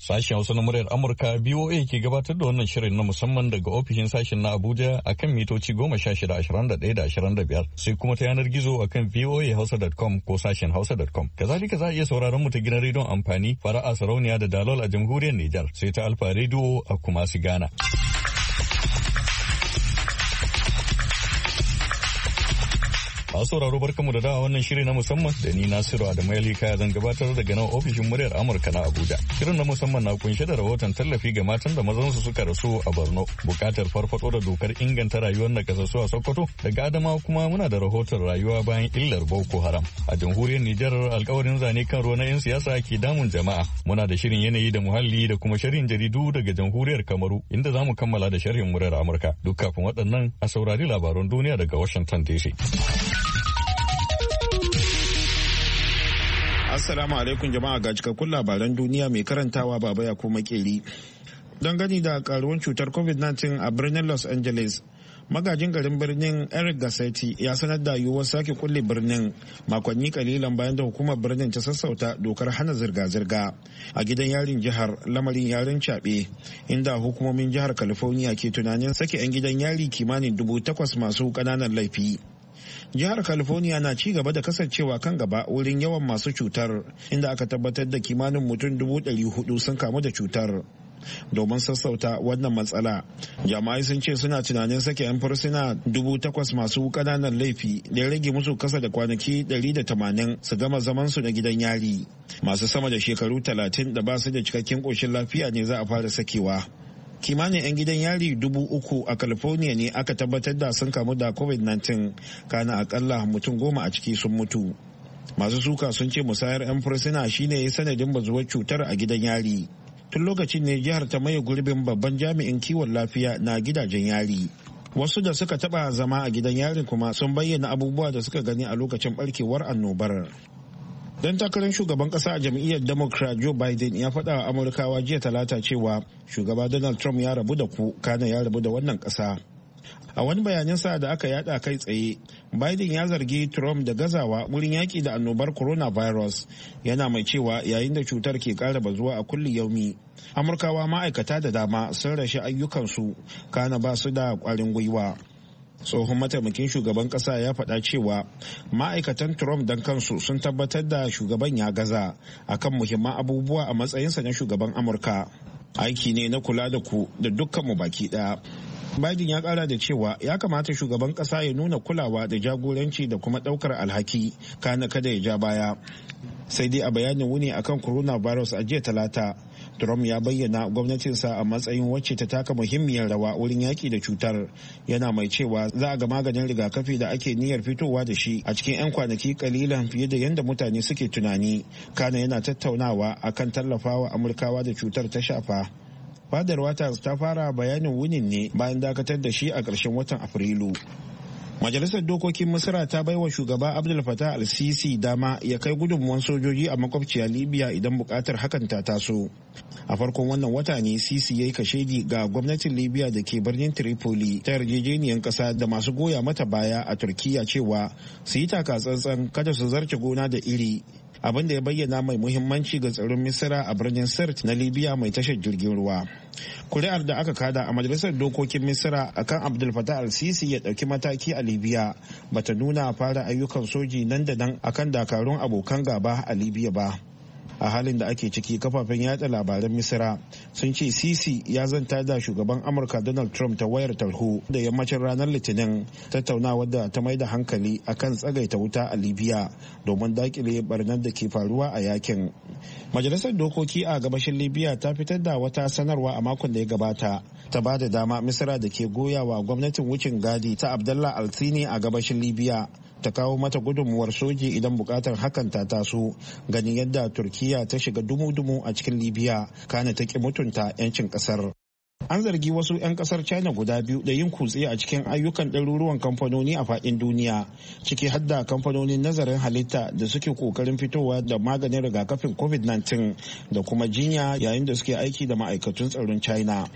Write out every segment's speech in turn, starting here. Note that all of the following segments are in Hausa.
Sashen Hausa na muryar Amurka BOA ke gabatar da wannan shirin na musamman daga ofishin sashen na Abuja akan mitoci 16-21-25 sai kuma ta yanar gizo akan voahausa.com ko sashen hausa.com. Kazalika za a iya sauraron mu ta gidan rediyon amfani Fara'a Sarauniya da Dalol a jamhuriyar Nijar sai ta Alfa Radio a Kumasi Ghana. A sauraro barkamu da dawa wannan shiri na musamman da ni Nasiru Adamu Kaya zan gabatar daga nan ofishin muryar Amurka na Abuja. Shirin na musamman na kunshe da rahoton tallafi ga matan da mazansu suka rasu a Borno, bukatar farfado da dokar inganta rayuwar nakasassu a Sokoto, daga Adamawa kuma muna da rahoton rayuwa bayan illar Boko Haram. A jamhuriyar Nijar alkawarin zane kan ruwa na 'yan siyasa ke damun jama'a. Muna da shirin yanayi da muhalli da kuma shirin jaridu daga jamhuriyar Kamaru inda za mu kammala da sharhin muryar Amurka. Duk kafin waɗannan a saurari labaran duniya daga Washington DC. Assalamu alaikum jama'a ga cikakkun labaran duniya mai karantawa baba ya ko makeri. Don gani da karuwan cutar COVID-19 a birnin Los Angeles, magajin garin birnin Eric Garcetti ya sanar da yiwuwar sake kulle birnin makonni kalilan bayan da hukumar birnin ta sassauta dokar hana zirga-zirga a gidan yarin jihar, lamarin yarin caɓe inda hukumomin jihar California ke tunanin sake 'yan gidan yari kimanin 8,000 masu ƙananan laifi. Jihar California na ci gaba da kasancewa kan gaba wurin yawan masu cutar, inda aka tabbatar da kimanin mutum 400,000 sun kamu da cutar. Domin sassauta wannan matsala, jama'ai sun ce suna tunanin sake 'yan fursuna 8,000 masu kananan laifi da ya rage musu kasa da kwanaki 180 su gama zaman su na gidan yari. Masu sama da shekaru 30 da ba su da cikakken ƙoshin lafiya ne za a fara sakewa. Kimanin 'yan gidan yari 3,000 a California ne aka tabbatar da sun kamu da COVID-19, kana akalla mutum 10 a ciki sun mutu. Masu suka sun ce musayar 'yan fursuna shine ya sanadin bazuwar cutar a gidan yari. Tun lokacin ne jihar ta maye gurbin babban jami'in kiwon lafiya na gidajen yari. Wasu da suka taba zama a gidan yarin kuma sun bayyana abubuwa da suka gani a lokacin barkewar annobar. Dan takarar shugaban kasa a jam'iyyar Democrat Joe Biden ya faɗa wa Amurkawa jiya Talata cewa shugaba Donald Trump ya rabu da ku, kana ya rabu da wannan ƙasa. A wani bayaninsa da aka yada kai tsaye, Biden ya zargi Trump da gazawa wurin yaƙi da annobar coronavirus, yana mai cewa yayin da cutar ke ƙara bazuwa a kulli yaumi, Amurkawa ma'aikata da dama sun rashe ayyukansu, kana ba su da ƙwarin gwiwa. Tsohon mataimakin shugaban kasa ya faɗa cewa ma'aikatan Trump don kansu sun tabbatar da shugaban ya gaza akan muhimman abubuwa a matsayinsa na shugaban Amurka. Aiki ne na kula da ku da dukkanmu baki ɗaya. Biden ya ƙara da cewa ya kamata shugaban ƙasa ya nuna kulawa da jagoranci da kuma ɗaukar alhaki, kana kada ya ja baya. Sai dai a bayanin wuni akan coronavirus a jiya Talata, Trump ya bayyana gwamnatinsa a matsayin wacce ta taka muhimmiyar rawa wurin yaki da cutar, yana mai cewa za a ga maganin rigakafi da ake niyyar fitowa da shi a cikin 'yan kwanaki kalilan fiye da yadda mutane suke tunani, kana yana tattaunawa akan tallafawa Amurkawa da cutar ta shafa. Fadar Waters ta fara bayanin wunin ne bayan dakatar da shi a ƙarshen watan Afrilu. Majalisar Dokokin Misira ta baiwa shugaba Abdul Fattah al-Sisi dama ya kai gudunmuwan sojoji a makwabciyar Libya idan bukatar hakan ta taso. A farkon wannan wata ne Sisi ya yi kashedi ga gwamnatin Libya da ke birnin Tripoli ta yarjejeniyar kasa da masu goya mata baya a Turkiya cewa su yi taka tsantsan kada su zarce gona da iri, abin da ya bayyana mai muhimmanci ga tsaron Misira a birnin Sirte na Libya mai tashar jirgin ruwa. Kuri'ar da aka kada a majalisar dokokin Misira akan Abdul Fattah al-Sisi ya dauki mataki a Libya bata nuna fara ayyukan soji nan da nan akan dakarun abokan gaba a Libya ba. A halin da ake ciki, kafafen yada labaran Misira sun ce Sisi ya zanta da shugaban Amurka Donald Trump ta wayar tarho da yammacin ranar Litinin, tattaunawar da ta mai da hankali akan tsagaita wuta a Libya domin dakile barnar da ke faruwa a yakin. Majalisar dokoki a gabashin Libya ta fitar da wata sanarwa a makon da ya gabata ta ba da dama Misira da ke goyawa gwamnatin wucin gadi ta Abdallah Al-Sini a gabashin Libya ta kawo mata gudunmuwar soji idan bukatar hakan ta taso, ganin yadda Turkiya ta shiga dumu-dumu a cikin Libya, kana ta ki mutunta 'yancin kasar. An zargi wasu 'yan kasar China guda biyu da yin kutse a cikin ayyukan ɗaruruwan kamfanoni a faɗin duniya, ciki har da kamfanonin nazarin halitta da suke kokarin fitowa da maganin rigakafin COVID-19 da kuma jinya yayin da suke aiki da ma'aikatun tsaron China.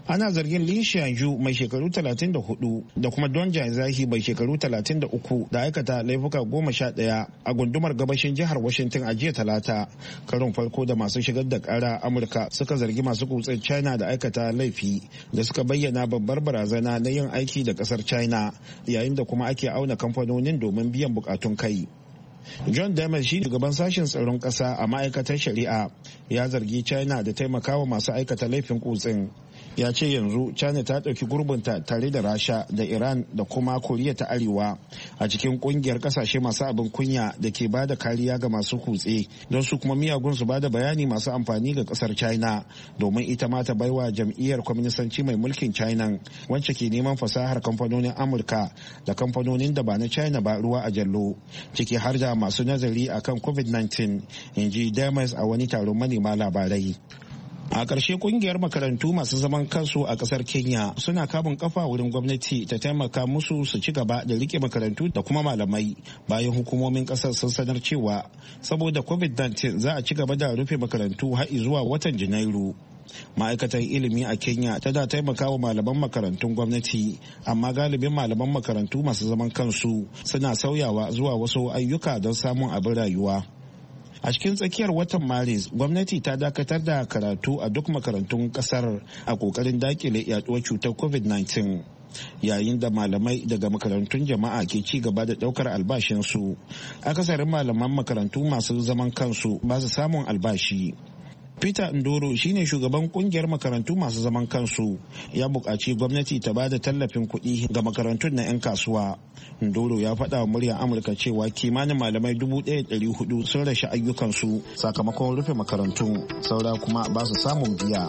Ana zargin Lin Xiaoyu mai shekaru 34 da kuma Don Jiazahi mai shekaru 33 da aikata laifuka 11 a gundumar gabashin jihar Washington a jiya Talata. Karin farko da masu shigar da kara Amurka suka zargi masu kutsen China da aikata laifi da suka bayyana babbar barazana na yin aiki da kasar China, yayin da kuma ake auna kamfanonin domin biyan bukatun kai. John Demer shi shugaban sashen tsaron ƙasa a ma'aikatar shari'a ya zargi China da taimakawa masu aikata laifin kutsen. Ya ce yanzu China ta ɗauki gurbinta tare da Rasha da Iran da kuma Koriya ta Arewa a cikin kungiyar kasashe masu abin kunya da ke bada kariya ga masu kutse don su kuma miyagun su bada bayani masu amfani ga kasar China domin ita ma ta baiwa jam'iyyar kwaminisanci mai mulkin China wacce ke neman fasahar kamfanonin Amurka da kamfanonin da ba na China ba ruwa a jallo, ciki har da masu nazari akan COVID-19, in ji Demes a wani taron manema labarai. A ƙarshe kungiyar makarantu masu zaman kansu a ƙasar Kenya suna kamun kafa wurin gwamnati ta taimaka musu su ci gaba da rike makarantu da kuma malamai bayan hukumomin ƙasar sun sanar cewa saboda COVID-19 za a ci gaba da rufe makarantu har zuwa watan Janairu. Ma'aikatar ilimi a Kenya tana taimakawa malaman makarantun gwamnati, amma galibin malaman makarantu masu zaman kansu suna sauyawa zuwa wasu ayyuka don samun abin rayuwa. A cikin tsakiyar watan Maris, gwamnati ta dakatar da karatu a duk makarantun kasar a kokarin dakile yaduwar cutar COVID-19. Yayin da malamai daga makarantun jama'a ke ci gaba da daukar albashinsu, akasarin malaman makarantu masu zaman kansu ba su samun albashi. Peter Ndoro shine shugaban kungiyar makarantu masu zaman kansu, ya buƙaci gwamnati ta bada tallafin kuɗi ga makarantun na 'yan kasuwa. Ndoro ya faɗa wa muryar Amurka cewa kimanin malamai 1,400 sun rashe ayyukansu sakamakon rufe makarantun, saura kuma ba su samun biya.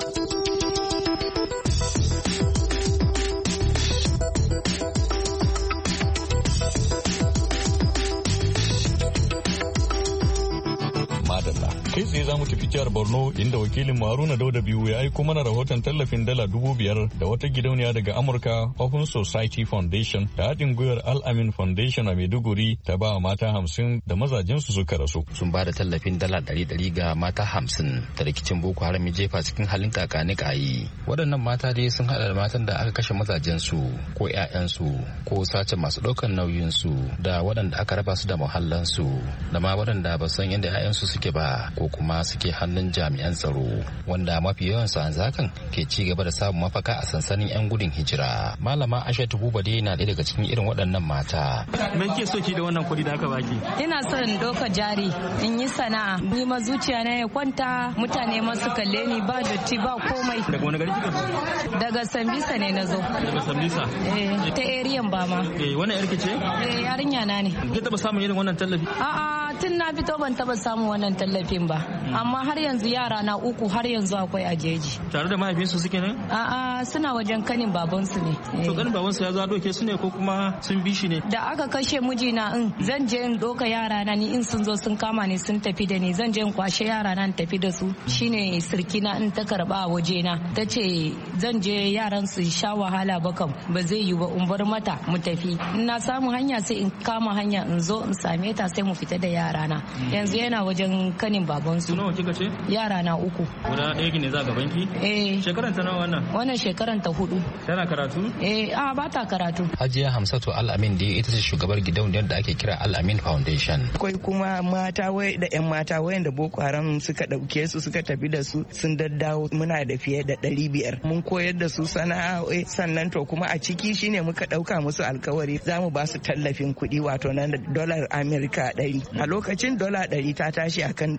Kai tsaye za mu tafi jihar Borno inda wakilin Haruna Dauda biyu ya aiko mana rahoton tallafin dala 5,000 da wata gidauniya daga Amurka Open Society Foundation da haɗin gwiwar Al-Amin Foundation a Maiduguri ta ba mata 50 da mazajensu suka rasu. Sun ba da tallafin dala 100 ga mata 50 da rikicin Boko Haram jefa cikin halin kakani kayi. Waɗannan mata dai sun haɗa da matan da aka kashe mazajensu ko 'ya'yansu ko sace masu ɗaukar nauyinsu da waɗanda aka raba su da muhallansu da ma waɗanda ba san yadda 'ya'yansu suke ba ko kuma suke hannun jami'an tsaro wanda mafi yawan su an zakan ke ci gaba da samun mafaka a sansanin 'yan gudun hijira. Malama Aishatu Bubade na ɗaya daga cikin irin waɗannan mata. Me kike so ki da wannan kuɗi da aka baki? Ina son in doka jari in yi sana'a, ni ma zuciya na ya kwanta, mutane ma su kalle ni ba dotti ba komai. Daga wani gari kika zo? Daga Sambisa ne na zo. Daga Sambisa? Ta eriyan ba ma. Wannan yarki ce? Yarinya na ne. Ki taba samun irin wannan tallafi? A'a, tun na fito ban taba samun wannan tallafin ba, amma har yanzu yara na 3 har yanzu akwai a jeji. Tare da mahaifinsu suke ne? A'a, suna wajen kanin babansu ne. To kanin babansu ya zo doke su ne ko kuma sun bi shi ne? Da aka kashe mijina zan je in doka yara na, ni in sun zo sun kama ni sun tafi da ni, zan je in kwashe yara na in tafi da su. Shine sirkina in ta karba a waje na, ta ce zan je yaran su sha wahala ba kam ba zai yi ba, in bar mata mu tafi. In na samu hanya sai in kama hanya in zo in same ta sai mu fita da yara na. Yanzu yana wajen kanin babansu. Nawa kika ce? Yara na 3. Guda ɗaya ne za ga banki? Shekaran ta nawa wannan? Wannan shekaran ta 4. Tana karatu? Ba ta karatu. Hajiya Hamsatu Al-Amin da ita ce shugabar gidauniyar da ake kira Al-Amin Foundation. Akwai kuma mata da 'yan mata wayanda Boko Haram suka ɗauke su suka tafi da su sun daddawo, muna da fiye da 500. Mun koyar da su sana'o'i, sannan to kuma a ciki shine muka ɗauka musu alkawari za mu ba su tallafin kuɗi wato nan dolar Amerika 100. A lokacin dola 100 ta tashi akan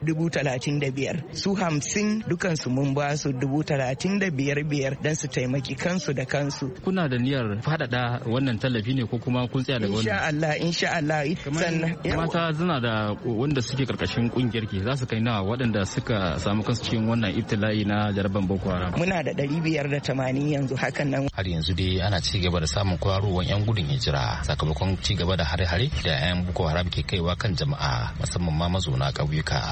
35,000. Su 50 dukansu mun ba su 35,000 don su taimaki kansu da kansu. Kuna da niyyar faɗaɗa wannan tallafi ne ko kuma kun tsaya daga wannan? Insha Allah. Sannan mata suna da wanda suke karkashin kungiyar ki za su kai nawa waɗanda suka samu kansu cikin wannan ibtila'i na jaraban Boko Haram? Muna da 580 yanzu hakan nan. Har yanzu dai ana ci gaba da samun kwararowar 'yan gudun hijira sakamakon ci gaba da hare-hare da 'yan Boko Haram ke kaiwa kan jama'a musamman ma mazauna ƙauyuka.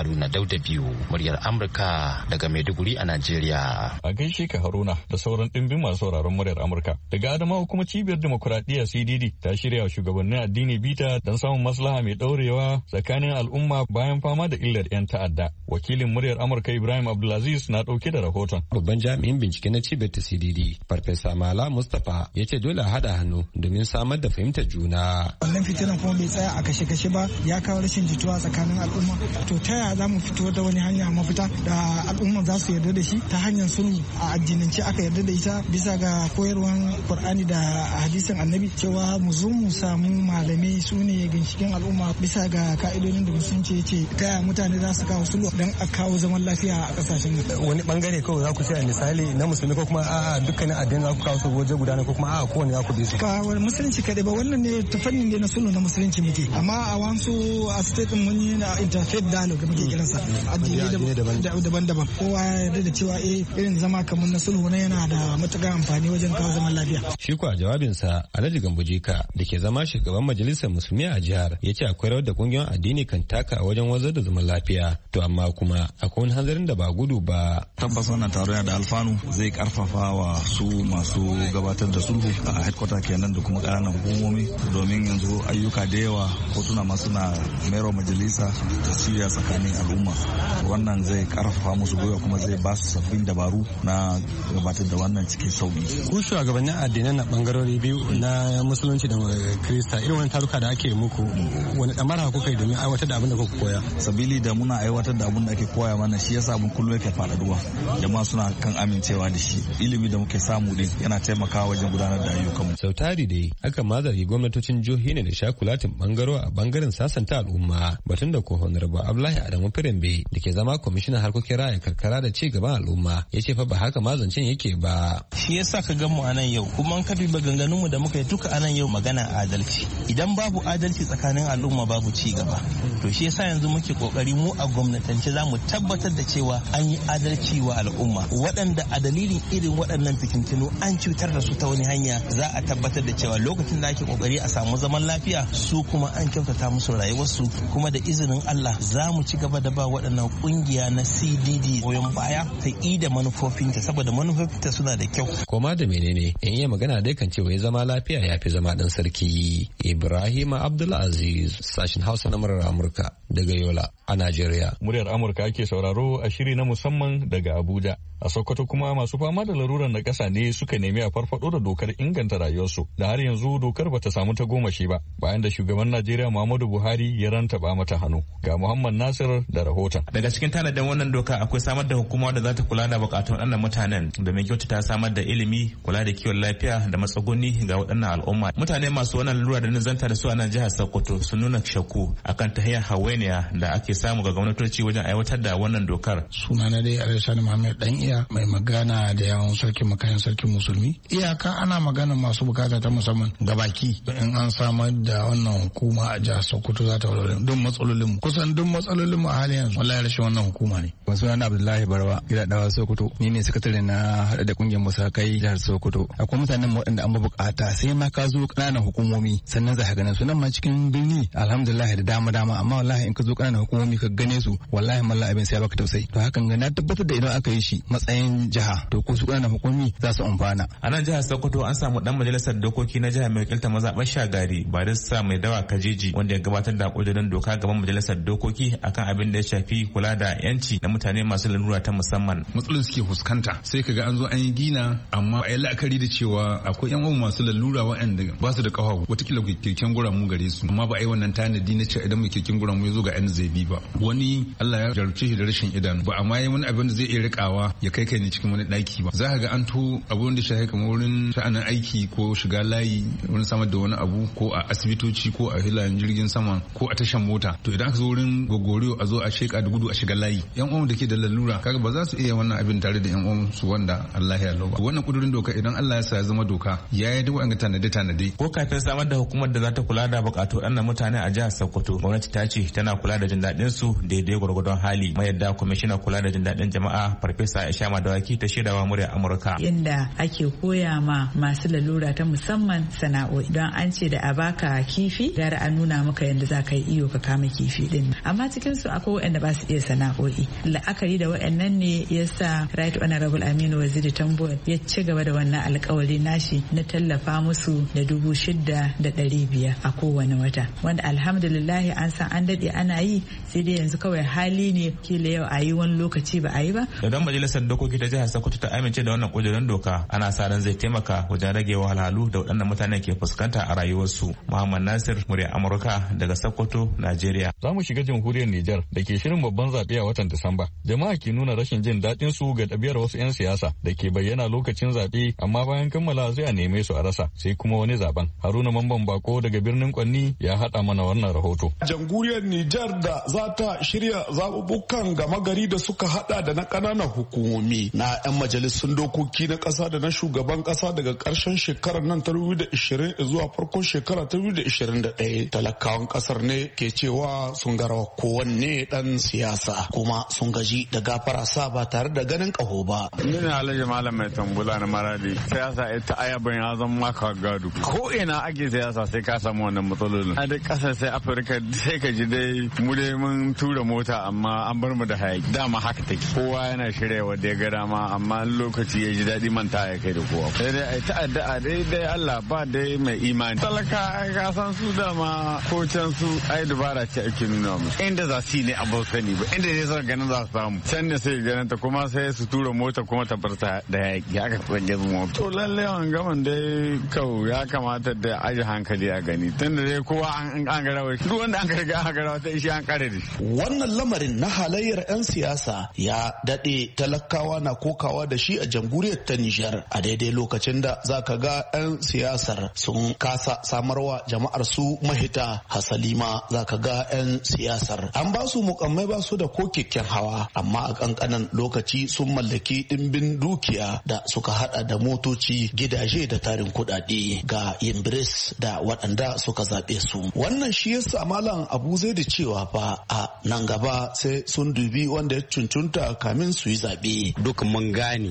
Haruna Dauda biyu, muryar Amurka daga Maiduguri a Najeriya. A gaishe ka Haruna da sauran ɗimbin masu sauraron muryar Amurka. Daga Adamawa kuma cibiyar demokuraɗiyya CDD ta shirya wa shugabannin addini bita don samun maslaha mai ɗaurewa tsakanin al'umma bayan fama da illar 'yan ta'adda. Wakilin muryar Amurka Ibrahim Abdulaziz na ɗauke da rahoton. Babban jami'in bincike na cibiyar ta CDD, Farfesa Mala Mustapha, ya ce dole a haɗa hannu domin samar da fahimtar juna. Wannan fitinan kuma bai tsaya a kashe-kashe ba, ya kawo rashin jituwa tsakanin al'umma. To ta yaya za mu fito da wani hanya mafita da al'umma za su yarda da shi ta hanyar sulhu a addinance aka yarda da ita bisa ga koyarwan Qur'ani da hadisin Annabi cewa mu zo mu samu malamai su ne ginshikin al'umma bisa ga ka'idodin da musulunci ya ce ta yaya mutane za su kawo sulhu don a kawo zaman lafiya a kasashen mu. Wani bangare kawai za ku ce misali na musulmi ko kuma a'a dukkanin addini za ku kawo su waje guda ne ko kuma a'a kowane za ku bi su. Ba wani musulunci kaɗai ba, wannan ne ta fannin ne na sulhu na musulunci muke, amma a wasu a state din mun yi na interfaith dialogue muke kiransa addini daban-daban kowa ya yarda da cewa irin zama kamar na sulhu na yana da matuƙar amfani wajen kawo zaman lafiya. Shi ko a jawabinsa Alhaji Gambujika da ke zama shugaban majalisar musulmi a jihar ya ce akwai rawar da kungiyoyin addini kan taka a wajen wazar da zaman lafiya, to amma kuma akwai wani hanzarin da ba gudu ba. Tabbas wannan taro yana da alfanu, zai karfafa wa su masu gabatar da sulhu a headquarter kenan da kuma ƙananan hukumomi, domin yanzu ayyuka da yawa kotuna masu na mero majalisa da shirya tsakanin al'umma. Wannan zai karfafa musu gwiwa kuma zai ba su sabbin dabaru na gabatar da wannan cikin sauki. Ku shugabannin addinan na bangarori biyu na musulunci da kirista, irin wani taruka da ake muku wani damara kuka yi domin aiwatar da abin da kuka koya? Sabili da muna aiwatar da abin da ake koya mana, shi yasa abin kullum yake faɗaɗuwa, jama'a suna kan amincewa da shi. Ilimi da muke samu din yana taimakawa wajen gudanar da ayyukanmu. Sau tari dai aka mazari gwamnatocin jihohi ne da shakulatin bangaro a bangaren sasanta al'umma, batun da ko Honorable Abdullahi Adamu Firimbe da ke zama kwamishinan harkokin raya karkara da ci gaban al'umma ya ce fa ba haka mazancin yake ba. Shi yasa ka gan mu a nan yau, kuma an kabi maganganun mu da muka yi duka a nan yau magana adalci. Idan babu adalci tsakanin al'umma babu ci gaba. To shi yasa yanzu muke kokari mu a gwamnatance za mu tabbatar da cewa an yi adalci wa al'umma. Waɗanda a dalilin irin waɗannan fitintunu an cutar da su ta wani hanya, za a tabbatar da cewa lokacin da ake kokari a samu zaman lafiya su kuma an kyautata musu rayuwarsu, kuma da izinin Allah za mu ci gaba da ba waɗannan kungiya na CDD goyon baya ta da manufofinta, saboda manufofinta suna da kyau. Koma da menene in iya magana dai kan cewa ya zama lafiya ya fi zama ɗan sarki. Ibrahim Abdulaziz, sashen Hausa na muryar Amurka daga Yola a Najeriya. Muryar Amurka ake sauraro a shiri na musamman daga Abuja. A Sokoto kuma masu fama da laruran na ƙasa ne suka nemi a farfado da dokar inganta rayuwarsu, da har yanzu dokar bata samu ta gomashi ba bayan da shugaban Najeriya Muhammadu Buhari ya rantaba mata hannu. Ga Muhammad Nasir da rahoton. Daga cikin tanadin wannan doka akwai samar da hukuma da za ta kula da bukatun waɗannan mutanen domin kyautata samar da ilimi, kula da kiwon lafiya da matsuguni ga waɗannan al'umma. Mutane masu wannan lalura da nazanta da su a nan jihar Sokoto sun nuna shakku akan tahiyar hawainiya da ake samu ga gwamnatoci wajen aiwatar da wannan dokar. Sunana dai Alisani Muhammad Dan Iya, mai magana da yawon sarkin makayan sarkin musulmi. Iyaka ana magana masu bukata ta musamman gabaki in an samar da wannan hukuma a jihar Sokoto za ta walwala duk matsalolin mu. Kusan duk matsalolin mu a halin yanzu wallahi rashin wannan hukuma ne. Sunana Abdullahi Barwa, gida dawa Sokoto. Ni ne sakatare na hada da kungiyar musakai jihar Sokoto. Akwai mutanen waɗanda an bukata sai ma ka zo ƙananan hukumomi sannan za ka gane su. Nan ma cikin birni alhamdulillah da dama amma wallahi in ka zo ƙananan hukumomi ka gane su wallahi mallah abin sai baka tausayi. To hakan ga na tabbatar da idan aka yi shi matsayin jiha to ko su ƙananan hukumomi za su amfana. A nan jihar Sokoto an samu dan majalisar dokoki na jihar mai wakiltar mazaɓar Shagari Barista Mai Dawa Kajeji wanda ya gabatar da ƙudurin doka gaban majalisar dokoki akan abin da ya shafi kula da yanci na mutane masu lalura ta musamman. Matsalolin suke fuskanta sai kaga an zo an yi gina amma a yi la'akari da cewa akwai yan uwan masu lalura waɗanda ba su da ƙafa watakila keken guramu gare su amma ba a yi wannan tanadi na cewa idan mai keken guramu ya zo ga yan zai ba. Wani Allah ya jarabce shi da rashin idanu ba amma yi wani abin da zai iya rikawa ya kai ne cikin wani ɗaki ba. Za ka ga an to abun da shahi kamar wurin sha'anin aiki ko shiga layi wurin samar da wani abu ko a asibitoci ko a hilayen jirgin sama ko a tashan mota. To idan aka zo wurin gogoriyo a zo a sheka da gudu a shiga layi yan uwan da ke da lalura kaga ba za su iya wannan abin tare da yan uwan su wanda Allah ya lauba. Wannan kudurin doka idan Allah ya sa ya zama doka ya yi duk wanga tanade. Ko kafin samar da hukumar da za ta kula da bukatu ɗan mutane a jihar Sokoto gwamnati ta ce tana tana kula da jin daɗin su daidai gwargwadon hali. Mayadda kwamishinan kula da jin daɗin jama'a Farfesa Aisha Madawaki ta shaidawa murya Amurka. Inda ake koya ma masu lalura ta musamman sana'o'i, don an ce da a baka kifi gara a nuna maka yadda za ka yi iyo ka kama kifi din. Amma cikin su akwai waɗanda ba su iya sana'o'i. La'akari da waɗannan ne yasa Right Honorable Aminu Waziri Tambuwal ya ci gaba da wannan alƙawari nashi na tallafa musu da 6,500 a kowane wata, wanda alhamdulillah an san an daɗe ana yi, sai dai yanzu kawai hali ne kila yau a yi wani lokaci ba a yi ba. Idan majalisar dokoki ta jihar Sokoto ta amince da wannan kudirin doka, ana sa ran zai taimaka wajen rage wahalhalu da waɗannan mutane ke fuskanta a rayuwarsu. Muhammad Nasir, murya Amurka daga Sokoto, Najeriya. Za mu shiga jamhuriyar Nijar da ke shirin babban zaɓe a watan Disamba. Jama'a ke nuna rashin jin daɗin su ga ɗabi'ar wasu 'yan siyasa da ke bayyana lokacin zaɓe, amma bayan kammala sai a neme su a rasa, sai kuma wani zaben. Haruna Mamman Bako daga birnin Kwanni ya haɗa mana wannan rahoto. Jamhuriyar Nijar da za ta shirya zaɓuɓɓukan gama gari da suka haɗa da na ƙananan hukumomi na 'yan majalisun dokoki na ƙasa da na shugaban ƙasa daga ƙarshen shekarar nan ta 2020 zuwa farkon shekara ta 2021. Talakawan ƙasar ne ke cewa sun garawa kowanne ɗan siyasa, kuma sun gaji da gafara sa ba tare da ganin ƙaho ba. Ni ne Alhaji Malam Mai Tambula na Maradi. Siyasa ita ayaban ya zama maka gado. Ko ina ake siyasa sai ka samu wannan matsalolin. A duk ƙasar sai Afirka sai ka ji dai mu dai mun tura mota amma an bar mu da hayaki. Dama haka take. Kowa yana shirya wanda ya ga dama, amma lokaci ya ji daɗi manta ya kai da kowa. Sai dai ai ta'adda dai Allah ba dai mai imani. Talaka ai ka san su dama ko can su ai dubara ce ake nuna musu. Inda za su yi ne abu sani ba. Inda dai suka ganin za su samu. Can ne sai ganin ta kuma sai su tura mota kuma ta bar ta da hayaki. Haka tsage zuwa. To lalle an gaman dai kau ya kamata da aji hankali a gani. Tunda dai kowa an garawa. Duk wanda an riga an garawa ta ishi an kare da shi. Wannan lamarin na halayyar 'yan siyasa ya daɗe talakawa na kokawa da shi a jamhuriyar ta Nijar, a daidai lokacin da za ka ga 'yan siyasar sun kasa samarwa jama'ar su mahita. Hasalima za ka ga 'yan siyasar an ba su mukammai, ba su da ko keken hawa, amma a kankanan lokaci sun mallaki ɗimbin dukiya da suka hada da motoci, gidaje da tarin kuɗaɗe ga yimbris da waɗanda suka zaɓe su. Wannan shi yasa Malam Abu zai da cewa fa a nan gaba sai sun dubi wanda ya cuncunta kamin su yi zaɓe. Duk mun gane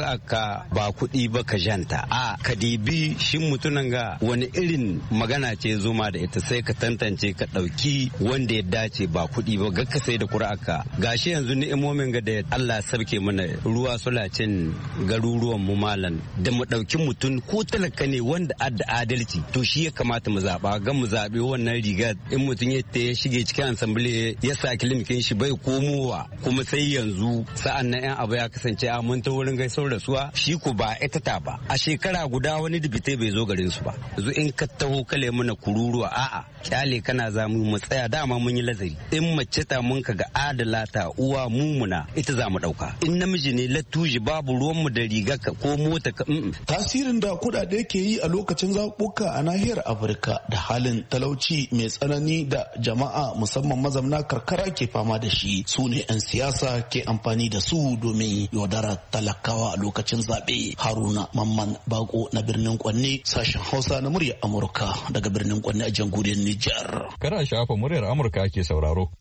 ka ba kuɗi ba ka janta, a ka dibi shin mutunan ga wani irin magana ce zuma da ita, sai ka tantance ka ɗauki wanda ya dace ba kuɗi ba ga ka sai da ka. Gashi yanzu ni'imomin ga da Allah sabke mana ruwa suna cin garuruwan mu malam, da mu ɗauki mutum ko talaka ne wanda adda adalci, to shi ya kamata mu zaɓa. Ga mu zaɓe wannan riga in mutum ya shige cikin asambile ya sa kilimikin shi bai komowa, kuma sai yanzu sa'an nan 'yan abu ya kasance a mun ta wurin gaisar da suwa, shi ku ba ita ta ba. A shekara guda wani dibite bai zo garin su ba. Yanzu in ka taho kale mana kururuwa, a'a kyale kana za mu tsaya, dama mun yi lazari. In mace ta mun ka ga adala ta uwa mumuna ita za mu ɗauka. In namiji ne latuji babu ruwanmu da riga ko mota ka. Tasirin da kuɗaɗe ke yi a lokacin zaɓuɓɓuka a nahiyar Afirka da halin talauci mai tsanani da jama'a musamman mazamna karkara ke fama da shi, su ne 'yan siyasa ke amfani da su domin yaudarar talakawa a lokacin zaɓe. Haruna Mamman Bako na birnin Kwanne, sashen Hausa na muryar Amurka daga birnin Kwanne a jamhuriyar Nijar. Kada shafa muryar Amurka ake sauraro.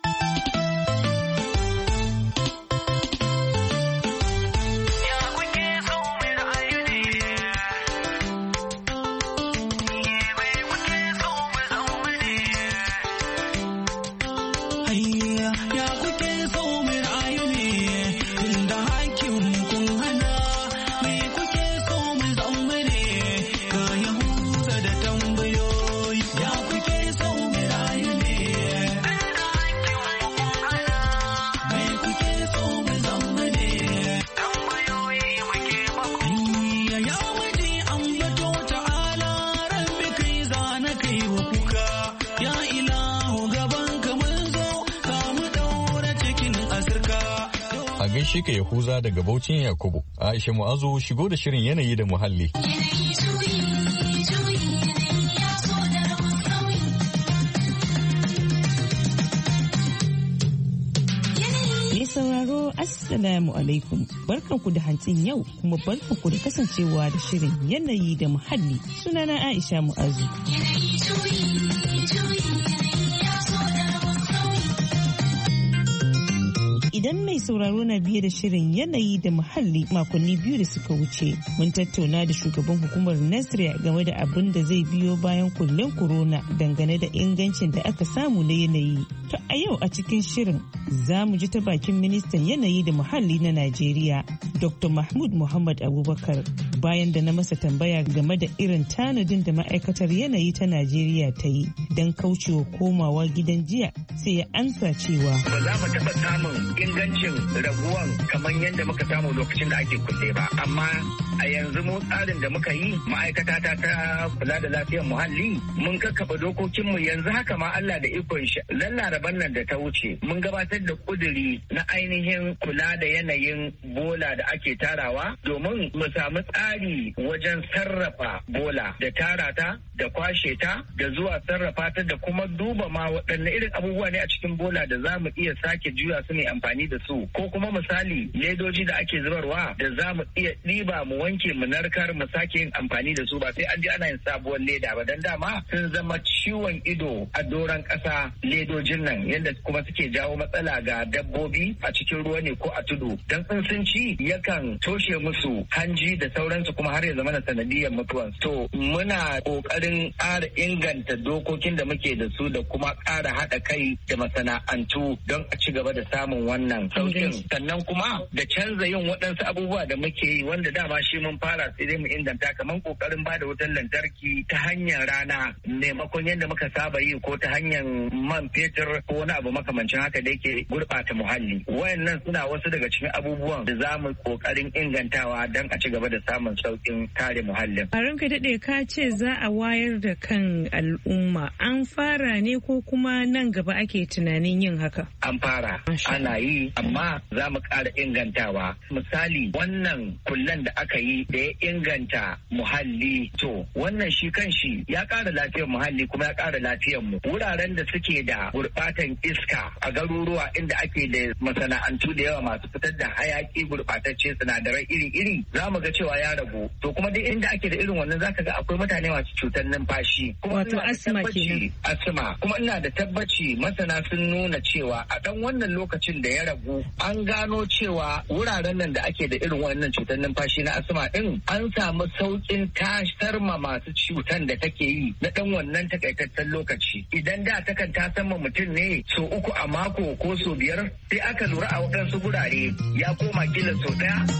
Gaishe ka Yahuza daga Baucin Yakubu. Aisha Mu'azu shigo da shirin yanayi da muhalli. Mai sauraro Assalamu alaikum. Barkanku da hantsin yau kuma barkanku da kasancewa da shirin yanayi da muhalli. Sunana Aisha Mu'azu. sauraro na biye da shirin yanayi da muhalli makonni 2 da suka wuce. Mun tattauna da shugaban hukumar Nasriya game da abin da zai biyo bayan kullen corona dangane da ingancin da aka samu na yanayi. To a yau a cikin shirin za mu ji ta bakin ministan yanayi da muhalli na Najeriya, Dr. Mahmud Muhammad Abubakar, bayan da na masa tambaya game da irin tanadin da ma'aikatar yanayi ta Najeriya ta yi don kaucewa komawa gidan jiya, sai ya ansa cewa ba za mu taɓa samun ingancin raguwan kamar yadda muka samu lokacin da ake kulle ba, amma a yanzu mu tsarin da muka yi ma'aikata ta kula da lafiyar muhalli mun kakkafa dokokinmu yanzu haka ma Allah da ikon shi laraban nan da ta wuce mun gabatar da kuduri na ainihin kula da yanayin bola da ake tarawa domin mu samu tsari wajen sarrafa bola da tara ta da kwashe ta da zuwa sarrafa ta da kuma duba ma waɗanne irin abubuwa ne a cikin bola da za mu iya sake juya su ne amfani da su, ko kuma misali ledoji da ake zubarwa da za mu iya ɗiba mu wanke mu narkar mu sake yin amfani da su ba sai an je ana yin sabuwar leda ba, dan dama sun zama ciwon ido a doron ƙasa ledojin nan yadda kuma suke jawo matsala ga dabbobi a cikin ruwa ne ko a tudu, dan in sun ci yakan toshe musu hanji da sauransu kuma har ya zama na sanadiyar mutuwan. To muna ƙoƙarin ƙara inganta dokokin da muke da su da kuma ƙara haɗa kai da masana'antu don a ci gaba da samun wannan sauƙin, sannan kuma da canza yin waɗansu abubuwa da muke yi wanda dama shi mun fara sai dai mu inganta, kamar ƙoƙarin ba da wutar lantarki ta hanyar rana maimakon yadda muka saba yi ko ta hanyar man fetur ko wani abu makamancin haka da yake gurɓata muhalli. Wayannan suna wasu daga cikin abubuwan da za mu ƙoƙarin ingantawa don a ci gaba da samun sauƙin kare muhallin. A ranka daɗe ka ce za a wayar da kan al'umma, an fara ne ko kuma nan gaba ake tunanin yin haka? An fara, ana yi, amma za mu ƙara ingantawa. Misali wannan kullen da aka yi da ya inganta muhalli, to wannan shi kan shi ya ƙara lafiyar muhalli kuma ya ƙara lafiyar mu. Wuraren da suke da gurɓatan iska a garuruwa inda ake da masana'antu da yawa masu fitar da hayaki gurɓatacce sinadarai iri-iri za mu ga cewa ya ragu. To kuma duk inda ake da irin wannan zaka ga akwai mutane masu cutar numfashi. Wato asma kenan. Asma. Kuma ina da tabbaci masana sun nuna cewa a ɗan wannan lokacin da ya ragu an gano cewa wuraren nan da ake da irin wannan cutar numfashi na asma din an samu sauƙin tashar ma masu cutan da take yi na ɗan wannan takaitaccen lokaci. Idan da takan tasamma mutum ne so 3 a mako ko so 5 sai aka lura a waɗansu gurare ya koma kila so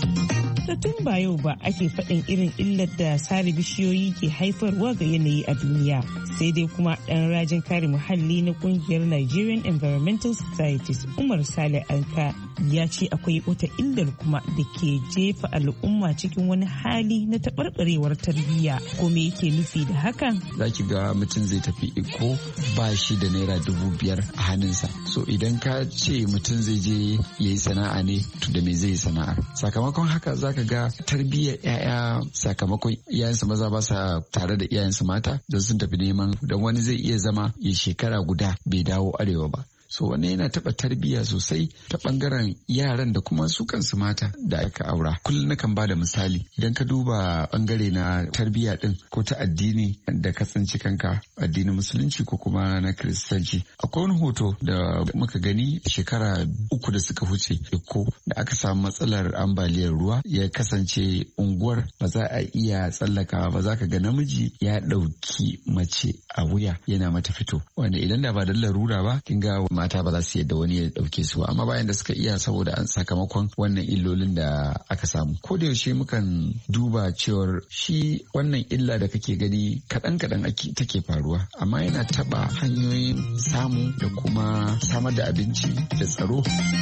1. Da tun ba yau ba ake faɗin irin illar da sare bishiyoyi ke haifarwa ga yanayi a duniya. Sai dai kuma ɗan rajin kare muhalli na ƙungiyar Nigerian Environmental Societies Umar Sale Anka ya ce akwai wata illar kuma da ke jefa al'umma cikin wani hali na taɓarɓarewar tarbiyya. Ko me yake nufi da hakan? Za ki ga mutum zai tafi iko ba shi da naira 5,000 a hannunsa. So idan ka ce mutum zai je ya yi sana'a ne, to da me zai yi sana'ar? Sakamakon haka za ka ga tarbiyyar 'ya'ya sakamakon iyayensu maza ba sa tare da iyayensu mata don sun tafi neman, don wani zai iya zama ya shekara guda bai dawo arewa ba. So wannan yana taɓa tarbiyya sosai ta ɓangaren yaran da kuma su kansu mata da aka aura. Kullum nakan ba da misali idan ka duba ɓangare na tarbiyya ɗin ko ta addini da ka tsinci kanka, addinin musulunci ko kuma na kiristanci. Akwai wani hoto da muka gani shekara 3 da suka huce ko da aka samu matsalar ambaliyar ruwa ya kasance unguwar ba za a iya tsallakawa ba, za ka ga namiji ya ɗauki mace a wuya yana mata fito, wanda idan da ba da larura ba kin ga mata ba za su yadda wani ya dauke su, amma bayan da suka iya saboda an sakamakon wannan illolin da aka samu. Ko da yaushe mukan duba cewar shi wannan illa da kake gani kaɗan take faruwa, amma yana taɓa hanyoyin samu da kuma samar da abinci da tsaro.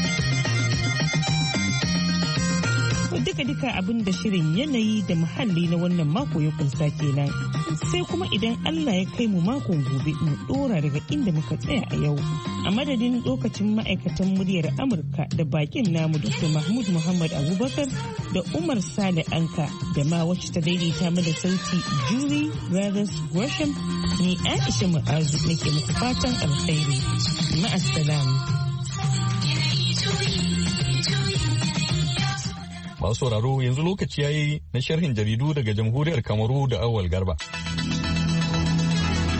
Duka abin da shirin yanayi da muhalli na wannan mako ya kunsa kenan. Sai kuma idan Allah ya kai mu makon gobe mu dora daga inda muka tsaya a yau. A madadin lokacin ma'aikatan muryar Amurka da bakin namu Dr. Mahmud Muhammad Abubakar da Umar Sale Anka da ma wacce ta daidaita mu da sauti Julie Brothers Gresham, ni Aisha Mu'azu nake muku fatan alkhairi. Ma'assalam. Masu sauraro yanzu lokaci yayi na sharhin jaridu daga jamhuriyar Kamaru da Awal Garba.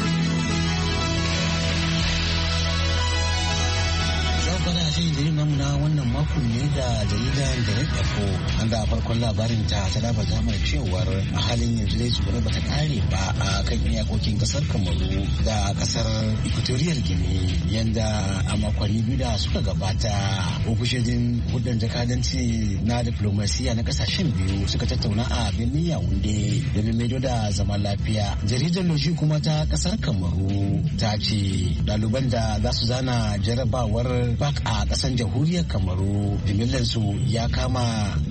Namu na wannan makon ne da jaridar Direct Info an ga farkon labarin ta labarta mana cewar a halin yanzu dai tsoro bata kare ba a kan iyakokin kasar Kamaru da kasar Equatorial Guinea yanda a makonni biyu da suka gabata ofishojin hudun jakadanci na diplomasiya na kasashen biyu suka tattauna a birnin Yaounde domin maido da zaman lafiya. Jaridar Loji kuma ta kasar Kamaru ta ce ɗaliban da za su zana jarabawar bak a ƙasar jamhuriyar Kamaru jimillarsu ya kama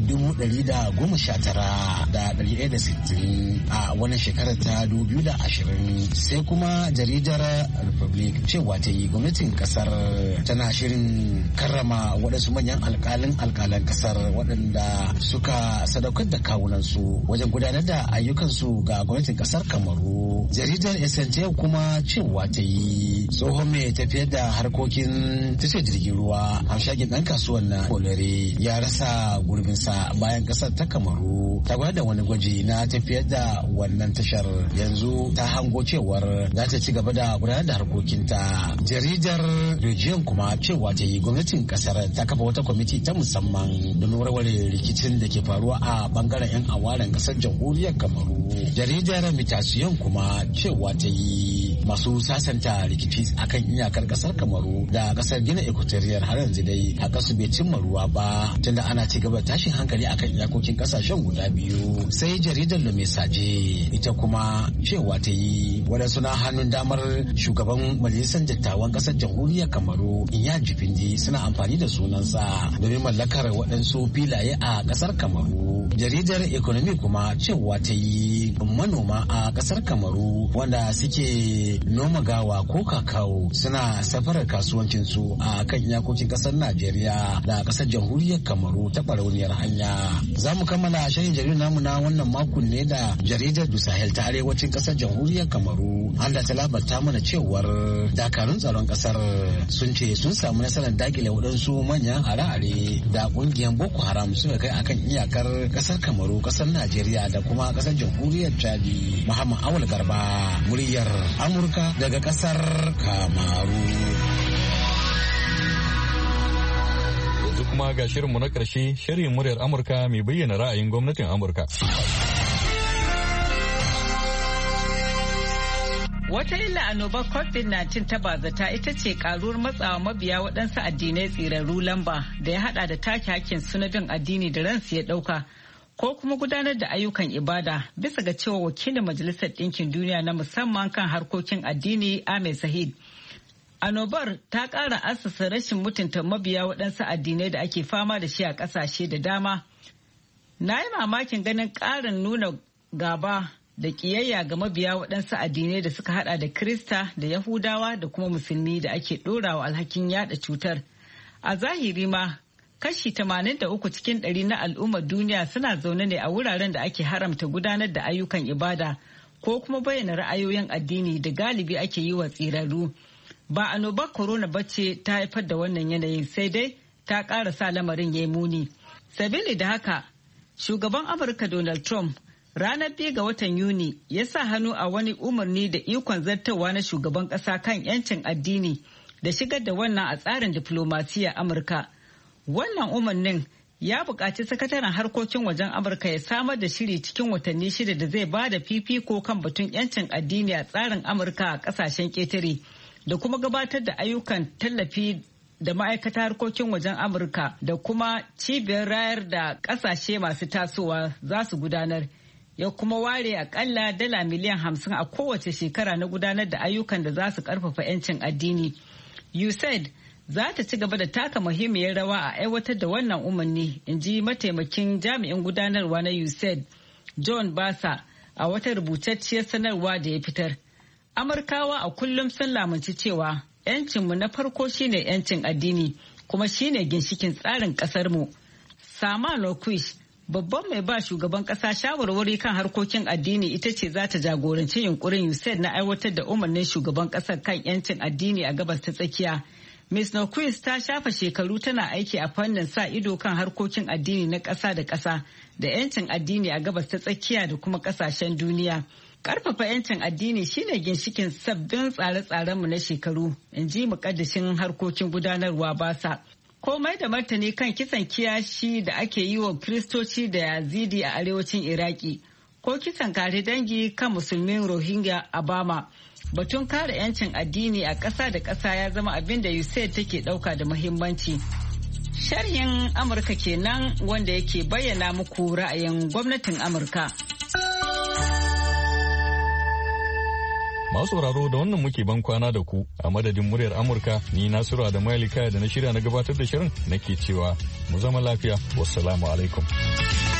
119,160 a wannan shekarar ta 2020. Sai kuma jaridar Republic cewa ta yi gwamnatin kasar tana shirin karrama waɗansu manyan alƙalan kasar waɗanda suka sadaukar da kawunansu wajen gudanar da ayyukansu ga gwamnatin kasar Kamaru. Jaridar Essential kuma cewa ta yi tsohon mai tafiyar da harkokin tashar jirgin ruwa hamshagin ɗan kasuwan na Kolere ya rasa gurbinsa bayan kasar ta Kamaru ta gwada wani gwaji na tafiyar da wannan tashar yanzu ta hango cewar za ta ci gaba da gudanar da harkokinta. Jaridar Region kuma cewa ta yi gwamnatin kasar ta kafa wata kwamiti ta musamman domin warware rikicin da ke faruwa a bangaren 'yan awaren kasar jamhuriyar Kamaru. Jaridar Mutation kuma cewa ta yi masu sasanta rikici akan iyakar kasar Kamaru da kasar Gina Equatorial har yanzu dai haka su bai cimma ruwa ba tunda ana ci gaba tashin hankali akan iyakokin kasashen guda biyu. Sai jaridar Le Message ita kuma cewa ta yi wadansu na hannun damar shugaban majalisar dattawan kasar jamhuriyar Kamaru Inya Jifindi suna amfani da sunansa domin mallakar waɗansu filaye a kasar Kamaru. Jaridar Economy kuma cewa ta yi manoma a kasar Kamaru wanda suke noma gawa ko kakao suna safarar kasuwancinsu a kan iyakokin kasar Najeriya da kasar jamhuriyar Kamaru ta barauniyar hanya. Za mu kammala shirin jaridar namu na wannan makon ne da jaridar Du Sahel ta arewacin kasar jamhuriyar Kamaru an da ta labarta mana cewar dakarun tsaron kasar sun ce sun samu nasarar dakile waɗansu manyan hare-hare da ƙungiyar Boko Haram suka kai akan iyakar kasar Kamaru, kasar Najeriya da kuma kasar jamhuriyar Chadi. Muhammad Awal Garba, muryar Amurka daga kasar Kamaru. Yanzu kuma ga shirinmu na ƙarshe, shirin muryar Amurka mai bayyana ra'ayin gwamnatin Amurka. Wata illa annobar COVID-19 ta bazata ita ce karuwar matsawa mabiya waɗansu addinai tsirarru lamba da ya hada da take hakkin sunadin addini da ransu ya ɗauka ko kuma gudanar da ayyukan ibada bisa ga cewa wakilin Majalisar Ɗinkin Duniya na musamman kan harkokin addini Ahmed Sahid. Annobar ta ƙara assasa rashin mutunta mabiya waɗansu addinai da ake fama da shi a ƙasashe da dama. Na yi mamakin ganin ƙarin nuna gaba da ƙiyayya ga mabiya waɗansu addinai da suka hada da Kirista da Yahudawa da kuma Musulmi da ake ɗorawa alhakin yada cutar. A zahiri ma, kashi 83 cikin 100 na al'ummar duniya suna zaune ne a wuraren da ake haramta gudanar da ayyukan ibada ko kuma bayyana ra'ayoyin addini da galibi ake yi wa tsirarru. Ba annobar corona bace ta haifar da wannan yanayin sai dai ta ƙara sa lamarin ya yi muni. Sabili da haka, shugaban Amurka Donald Trump ranar 2 ga watan Yuni ya sa hannu a wani umarni da ikon zartarwa na shugaban ƙasa kan 'yancin addini da shigar da wannan a tsarin diflomasiyya Amurka. Wannan umarnin ya buƙaci sakataren harkokin wajen Amurka ya samar da shiri cikin watanni 6 da zai ba da fifiko kan batun 'yancin addini a tsarin Amurka a ƙasashen ƙetare da kuma gabatar da ayyukan tallafi da ma'aikatar harkokin wajen Amurka da kuma cibiyar rayar da ƙasashe masu tasowa za su gudanar. Ya kuma ware akalla dala miliyan 50 a kowace shekara na gudanar da ayyukan da za su karfafa 'yancin addini. USAID za ta ci gaba da taka muhimmiyar rawa a aiwatar da wannan umarni, in ji mataimakin jami'in gudanarwa na USAID, John Basa, a wata rubutacciyar sanarwa da ya fitar. Amurkawa a kullum sun lamunci cewa 'yancinmu na farko shine 'yancin addini, kuma shine ginshikin tsarin ƙasarmu. Sama Loquish, babban mai ba shugaban kasa shawarwari kan harkokin addini, ita ce za ta jagoranci yunkurin USAID na aiwatar da umarnin shugaban kasar kan 'yancin addini a gabas ta tsakiya. Ms. Norquist ta shafa shekaru tana aiki a fannin sa ido kan harkokin addini na ƙasa da ƙasa da 'yancin addini a gabas ta tsakiya da kuma ƙasashen duniya. Karfafa 'yancin addini shine ginshikin sabbin tsare-tsarenmu na shekaru, in ji muƙaddashin harkokin gudanarwa Basa. komai da martani kan kisan kiyashi da ake yi wa Kiristoci da Yazidi a arewacin Iraki ko kisan kare dangi kan musulmin Rohingya a Bama. Batun kare 'yancin addini a ƙasa da ƙasa ya zama abin da USAID take ɗauka da muhimmanci. Sharhin Amurka kenan wanda yake bayyana muku ra'ayin gwamnatin Amurka. Masu sauraro da wannan muke ban kwana da ku a madadin muryar Amurka ni Nasiru Adamu Alika da na shirya na gabatar da shirin nake cewa mu zama lafiya. Wassalamu alaikum.